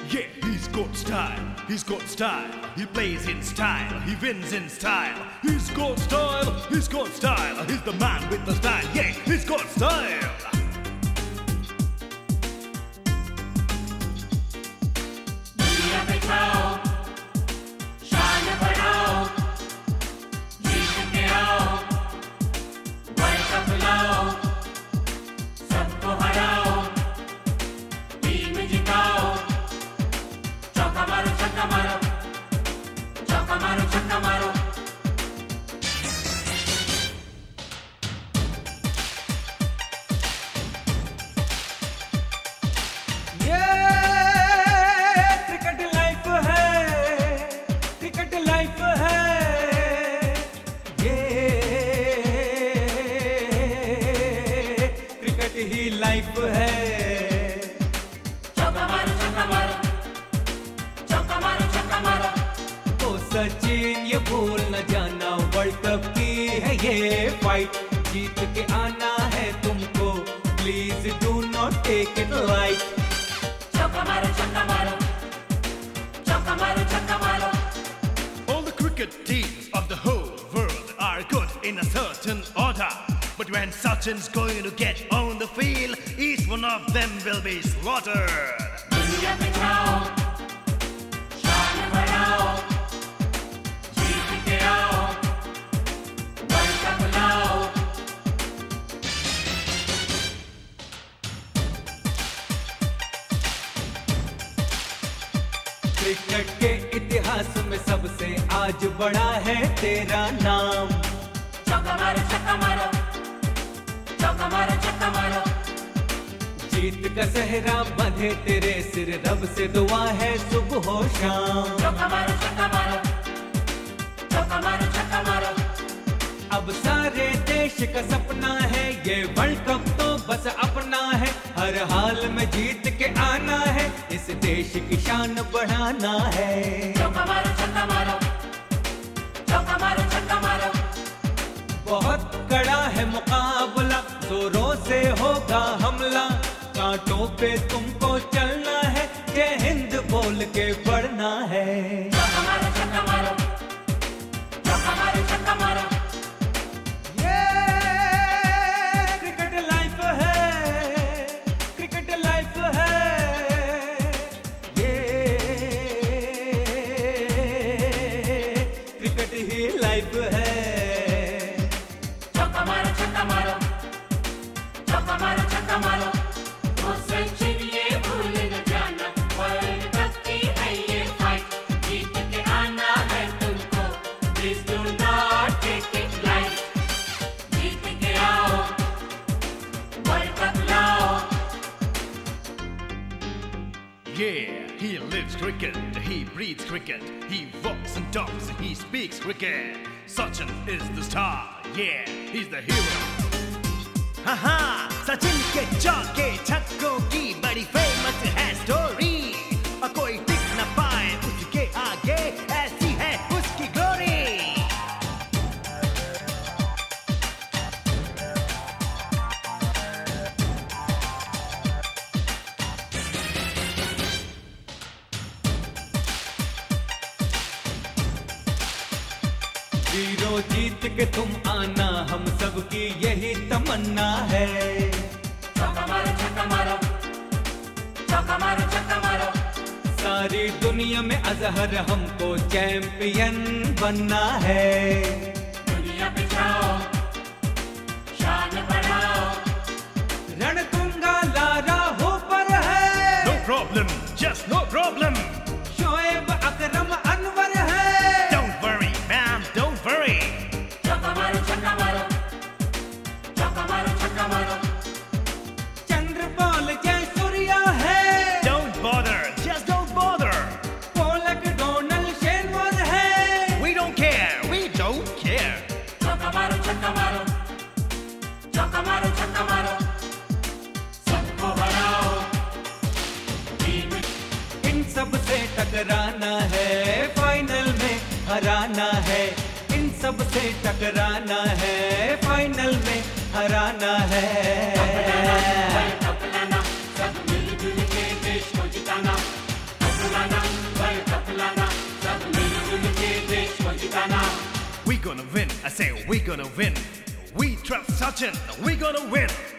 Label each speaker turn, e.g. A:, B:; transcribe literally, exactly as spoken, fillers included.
A: Yeah, he's got style, he's got style. He plays in style, he wins in style. He's got style, he's got style. He's the man with the style, yeah, he's got style.
B: दुनिया पे छाओ, शान बढ़ाओ, जीत के आओ, world cup लाओ, सबको हराओ, team जिताओ, चौका मारो छक्का मारो, चौका मारो छक्का मारो.
C: लाइफ है
B: चौका मारो छक्का मारो, चौका मारो छक्का मारो.
C: ओ सचिन ये भूल न जाना वर्ल्ड कप की है ये फाइट. जीत के आना है तुमको, please do not take it light.
B: चौका मारो छक्का मारो, चौका मारो छक्का मारो.
A: All the cricket teams of the whole world are good in a certain order. But when Sachin's going to get on the field, each one of them will be slaughtered.
B: दुनिया पे छाओ, शान बढ़ाओ, जीत के आओ, वर्ल्ड कप लाओ.
C: Cricket के इतिहास में सबसे आज बड़ा है तेरा नाम.
B: चौका मारो छक्का मारो, चौका मारो छक्का मारो.
C: जीत का सहरा बंधे तेरे सिर, रब से दुआ है सुबह हो शाम.
B: चौका मारो छक्का मारो, चौका मारो छक्का मारो.
C: अब सारे देश का सपना है ये वर्ल्ड कप तो बस अपना है. हर हाल में जीत के आना है, इस देश की शान बढ़ाना है.
B: चौका मारो छक्का मारो, चौका मारो छक्का मारो.
C: बहुत कड़ा है मुकाबला, जोरों से होगा हमला. कांटों पे तुमको चलना है, ये हिंद बोल के बढ़ना है.
B: चौका मारो छक्का मारो, चौका मारो छक्का मारो.
C: ये क्रिकेट लाइफ है, क्रिकेट लाइफ है. ये क्रिकेट ही लाइफ है.
B: चौका मारो छक्का मारो, चौका मारो छक्का मारो. वो सचिन ये भूल न जाना वर्ल्ड कप की है ये फाइट. जीत के आना है तुमको, please do not take it light. जीत के आओ, वर्ल्ड कप लाओ.
A: Yeah, he lives cricket, he breathes cricket, he walks and talks and he speaks cricket. Sachin is the star, yeah, he's the hero. Haha, Sachin के चौके छक्कों की बड़ी famous है story. और कोई टिक न पाए उसके आगे, ऐसी है उसकी ग्लोरी.
C: हीरो जीत के तुम आना, हम सबकी यही तमन्ना है.
B: चौका मारो छक्का मारो, चौका मारो छक्का मारो.
C: सारी दुनिया में अजहर हमको चैंपियन बनना है.
B: दुनिया पे छाओ, शान बढ़ाओ.
C: रणतुंगा लारा हो पर है.
A: No problem, just no problem.
C: Shoaib अकरम अनवर है.
A: Don't worry, ma'am, don't worry.
B: चौका मारो छक्का मारो, चौका मारो छक्का मारो.
C: चंद्रपाल जय सूर्या है.
A: Don't bother, just don't bother.
C: Pollock Donald Shane Warne है.
A: We don't care, we don't care.
B: चौका मारो छक्का मारो, चौका मारो छक्का मारो. सबको हराओ, टीम
C: इन सब से टकराना है, फाइनल में हराना है. इन सब से टकराना है, फाइनल में हराना है.
B: वर्ल्ड कप लाना, सब मिलजुल के देश को जिताना.
A: I say we're gonna win. We trust Sachin, we're gonna win.